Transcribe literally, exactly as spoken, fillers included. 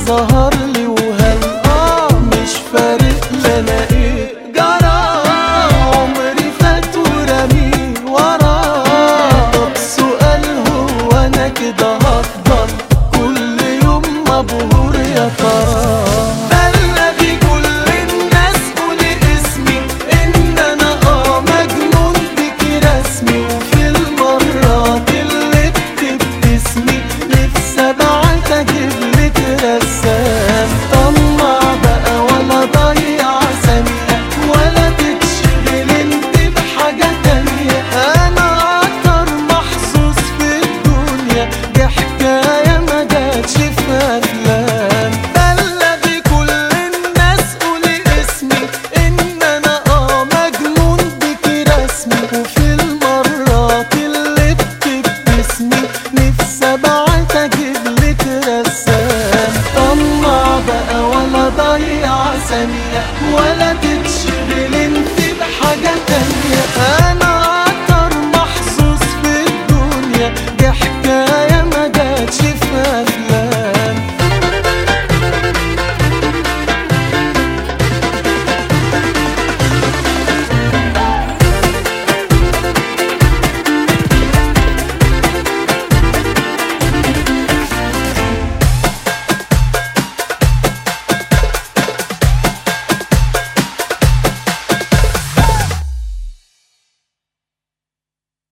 ظهر لي وهل اه مش فارق لنا ايه جرى، عمري فات ورمي وراه. طب سؤال هو انا كده هفضل كل يوم مبهور يا ترى؟ بلغي كل الناس قولي اسمي ان انا اه مجنون بيكي رسمي، وفي المرات اللي بتكتب اسمي نفسي ابعت اجيبلك رسام. طلع بقى ولا ضيع ثانية ولا تتشغل انت بحاجة تانية، انا اكتر محظوظ في الدنيا، دي حكاية ما جاتش في افلام. بلغي كل الناس قولي اسمي ان انا اه مجنون بيكي رسمي، وفي المرات اللي بتكتب اسمي نفسي ابعت اجيبلك رسام. طلع بقى ولا ضيع ثانية